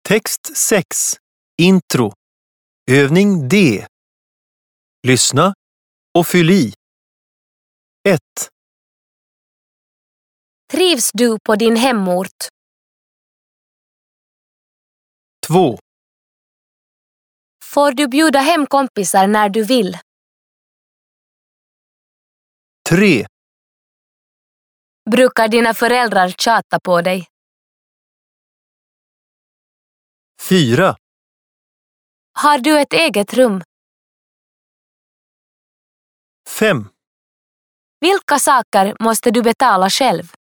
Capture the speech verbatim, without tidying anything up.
Text sex. Intro. Övning D. Lyssna och fyll i. ett. Trivs du på din hemort? två. Får du bjuda hem kompisar när du vill? tre. Brukar dina föräldrar tjata på dig? fyra. Har du ett eget rum? fem. Vilka saker måste du betala själv?